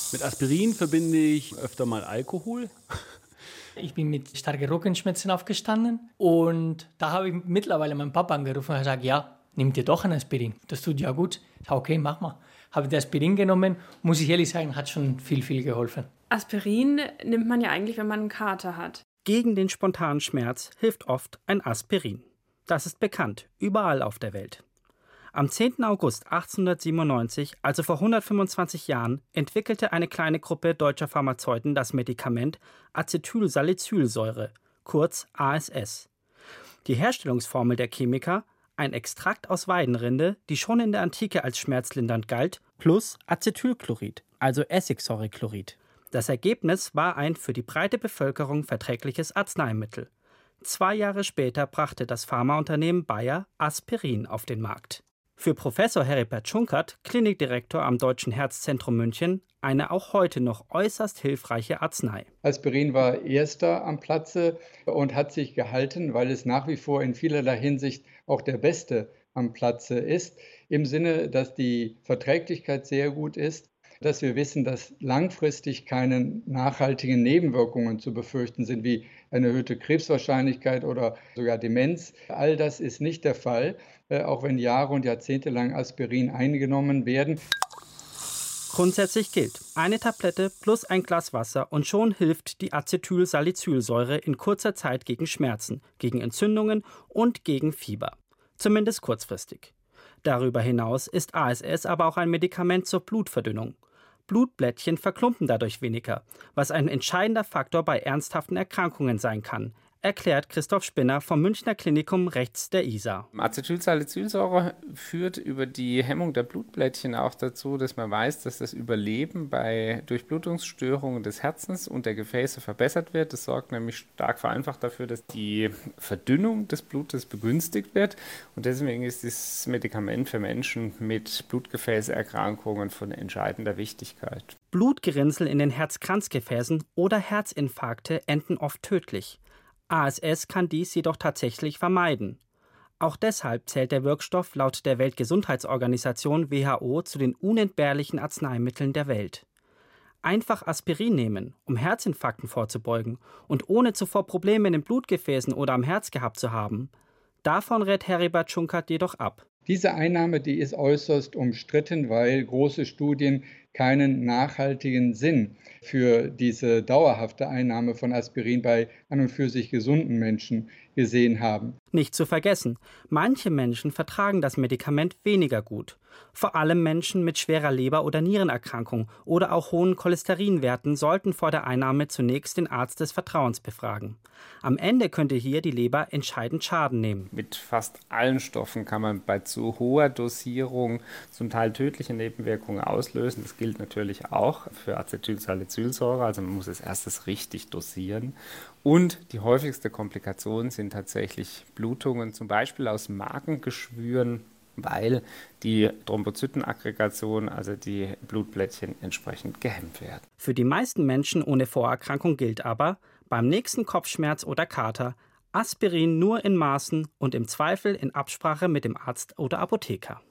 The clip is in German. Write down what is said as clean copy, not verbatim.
Mit Aspirin verbinde ich öfter mal Alkohol. Ich bin mit starken Rückenschmerzen aufgestanden und da habe ich mittlerweile meinen Papa angerufen und gesagt, ja, nimm dir doch ein Aspirin. Das tut ja gut. Ich sage, okay, mach mal. Habe das Aspirin genommen, muss ich ehrlich sagen, hat schon viel geholfen. Aspirin nimmt man ja eigentlich, wenn man einen Kater hat. Gegen den spontanen Schmerz hilft oft ein Aspirin. Das ist bekannt, überall auf der Welt. Am 10. August 1897, also vor 125 Jahren, entwickelte eine kleine Gruppe deutscher Pharmazeuten das Medikament Acetylsalicylsäure, kurz ASS. Die Herstellungsformel der Chemiker: ein Extrakt aus Weidenrinde, die schon in der Antike als schmerzlindernd galt, plus Acetylchlorid, also Essigsäurechlorid. Das Ergebnis war ein für die breite Bevölkerung verträgliches Arzneimittel. 2 Jahre später brachte das Pharmaunternehmen Bayer Aspirin auf den Markt. Für Professor Heribert Schunkert, Klinikdirektor am Deutschen Herzzentrum München, eine auch heute noch äußerst hilfreiche Arznei. Aspirin war erster am Platze und hat sich gehalten, weil es nach wie vor in vielerlei Hinsicht auch der beste am Platze ist. Im Sinne, dass die Verträglichkeit sehr gut ist, dass wir wissen, dass langfristig keine nachhaltigen Nebenwirkungen zu befürchten sind, wie eine erhöhte Krebswahrscheinlichkeit oder sogar Demenz. All das ist nicht der Fall, auch wenn Jahre und Jahrzehnte lang Aspirin eingenommen werden. Grundsätzlich gilt, eine Tablette plus ein Glas Wasser und schon hilft die Acetylsalicylsäure in kurzer Zeit gegen Schmerzen, gegen Entzündungen und gegen Fieber. Zumindest kurzfristig. Darüber hinaus ist ASS aber auch ein Medikament zur Blutverdünnung. Blutblättchen verklumpen dadurch weniger, was ein entscheidender Faktor bei ernsthaften Erkrankungen sein kann, erklärt Christoph Spinner vom Münchner Klinikum rechts der Isar. Acetylsalicylsäure führt über die Hemmung der Blutblättchen auch dazu, dass man weiß, dass das Überleben bei Durchblutungsstörungen des Herzens und der Gefäße verbessert wird. Das sorgt nämlich stark vereinfacht dafür, dass die Verdünnung des Blutes begünstigt wird. Und deswegen ist dieses Medikament für Menschen mit Blutgefäßerkrankungen von entscheidender Wichtigkeit. Blutgerinnsel in den Herzkranzgefäßen oder Herzinfarkte enden oft tödlich. ASS kann dies jedoch tatsächlich vermeiden. Auch deshalb zählt der Wirkstoff laut der Weltgesundheitsorganisation WHO zu den unentbehrlichen Arzneimitteln der Welt. Einfach Aspirin nehmen, um Herzinfarkten vorzubeugen und ohne zuvor Probleme in den Blutgefäßen oder am Herz gehabt zu haben, davon rät Heribert Schunkert jedoch ab. Diese Einnahme, die ist äußerst umstritten, weil große Studien keinen nachhaltigen Sinn für diese dauerhafte Einnahme von Aspirin bei an und für sich gesunden Menschen gesehen haben. Nicht zu vergessen, manche Menschen vertragen das Medikament weniger gut. Vor allem Menschen mit schwerer Leber- oder Nierenerkrankung oder auch hohen Cholesterinwerten sollten vor der Einnahme zunächst den Arzt des Vertrauens befragen. Am Ende könnte hier die Leber entscheidend Schaden nehmen. Mit fast allen Stoffen kann man bei zu hoher Dosierung zum Teil tödliche Nebenwirkungen auslösen. Das gilt natürlich auch für Acetylsalicylsäure, also man muss es erstes richtig dosieren. Und die häufigste Komplikation sind tatsächlich Blutungen, zum Beispiel aus Magengeschwüren, weil die Thrombozytenaggregation, also die Blutplättchen, entsprechend gehemmt werden. Für die meisten Menschen ohne Vorerkrankung gilt aber, beim nächsten Kopfschmerz oder Kater, Aspirin nur in Maßen und im Zweifel in Absprache mit dem Arzt oder Apotheker.